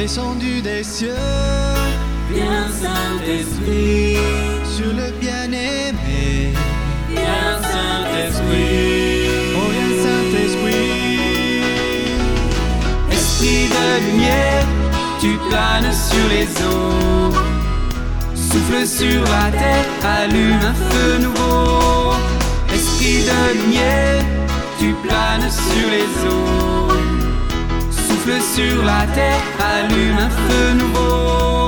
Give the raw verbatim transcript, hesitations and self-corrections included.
descendu des cieux. Viens Saint-Esprit, Sur le bien-aimé. viens Saint-Esprit. Oh, viens Saint-Esprit. Esprit de lumière, tu planes sur les eaux. Souffle sur la terre, allume un feu nouveau. Esprit de lumière, tu planes sur les eaux. Souffle sur la terre, allume un feu nouveau.